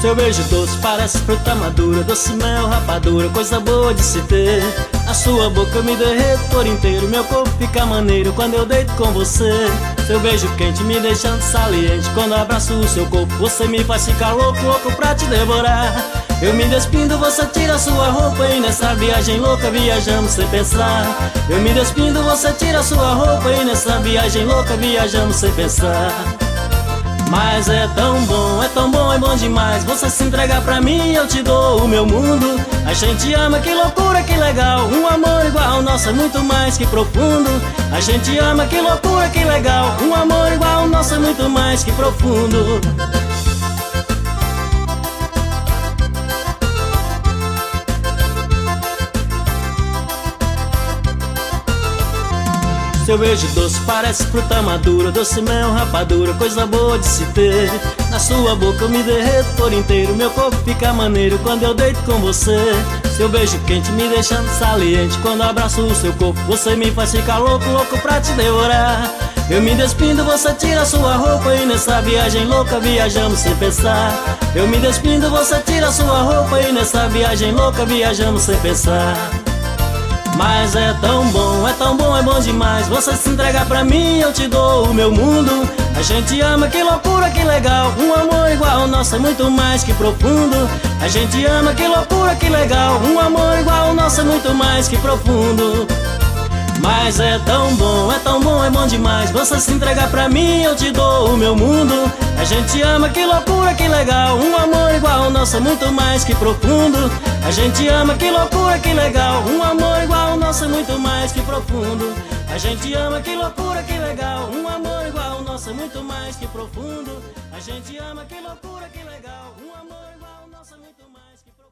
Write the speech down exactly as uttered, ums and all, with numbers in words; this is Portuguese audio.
Seu beijo doce parece fruta madura, doce mel, rapadura, coisa boa de se ter. A sua boca eu me derreto por inteiro, meu corpo fica maneiro quando eu deito com você. Seu beijo quente me deixando saliente, quando eu abraço o seu corpo você me faz ficar louco, louco pra te devorar. Eu me despindo, você tira sua roupa e nessa viagem louca viajamos sem pensar. Eu me despindo, você tira sua roupa e nessa viagem louca viajamos sem pensar. Mas é tão bom, é tão bom, é bom demais. Você se entregar pra mim, eu te dou o meu mundo. A gente ama, que loucura, que legal. Um amor igual ao nosso é muito mais que profundo. A gente ama, que loucura, que legal. Um amor igual ao nosso é muito mais que profundo. Seu beijo doce parece fruta madura, doce mel, rapadura, coisa boa de se ter. Na sua boca eu me derreto por inteiro, meu corpo fica maneiro quando eu deito com você. Seu beijo quente me deixando saliente, quando eu abraço o seu corpo você me faz ficar louco, louco pra te devorar. Eu me despindo, você tira sua roupa e nessa viagem louca viajamos sem pensar. Eu me despindo, você tira sua roupa e nessa viagem louca viajamos sem pensar. Mas é tão bom, é tão bom, é bom demais. Você se entregar pra mim, eu te dou o meu mundo. A gente ama, que loucura, que legal. Um amor igual ao nosso é muito mais que profundo. A gente ama, que loucura, que legal. Um amor igual ao nosso é muito mais que profundo. Mas é tão bom, é tão bom, é bom demais. Você se entregar pra mim, eu te dou o meu mundo. A gente ama, que loucura, que legal. Um amor igual ao nosso é muito mais que profundo. A gente ama, que loucura, que legal. Um amor igual ao nosso é muito mais que profundo. A gente ama, que loucura, que legal. Um amor igual ao nosso é muito mais que profundo. A gente ama, que loucura, que legal. Um amor igual ao nosso é muito mais que profundo.